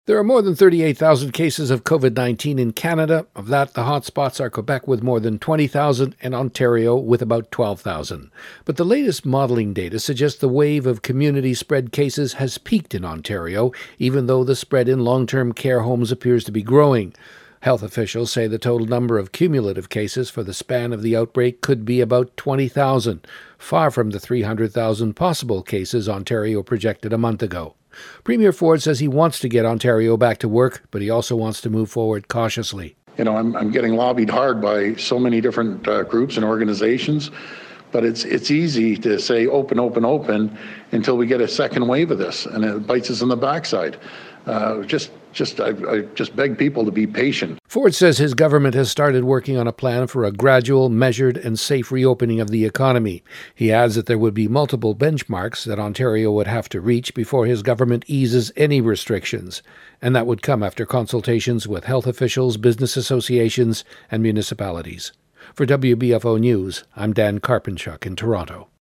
There are more than 38,000 cases of COVID-19 in Canada. Of that, the hotspots are Quebec with more than 20,000 and Ontario with about 12,000. But the latest modelling data suggests the wave of community-spread cases has peaked in Ontario, even though the spread in long-term care homes appears to be growing. Health officials say the total number of cumulative cases for the span of the outbreak could be about 20,000, far from the 300,000 possible cases Ontario projected a month ago. Premier Ford says he wants to get Ontario back to work, but he also wants to move forward cautiously. I'm getting lobbied hard by so many different groups and organizations, but it's easy to say open until we get a second wave of this, and it bites us in the backside. I just beg people to be patient. Ford says his government has started working on a plan for a gradual, measured, and safe reopening of the economy. He adds that there would be multiple benchmarks that Ontario would have to reach before his government eases any restrictions, and that would come after consultations with health officials, business associations, and municipalities. For WBFO News, I'm Dan Karpenchuk in Toronto.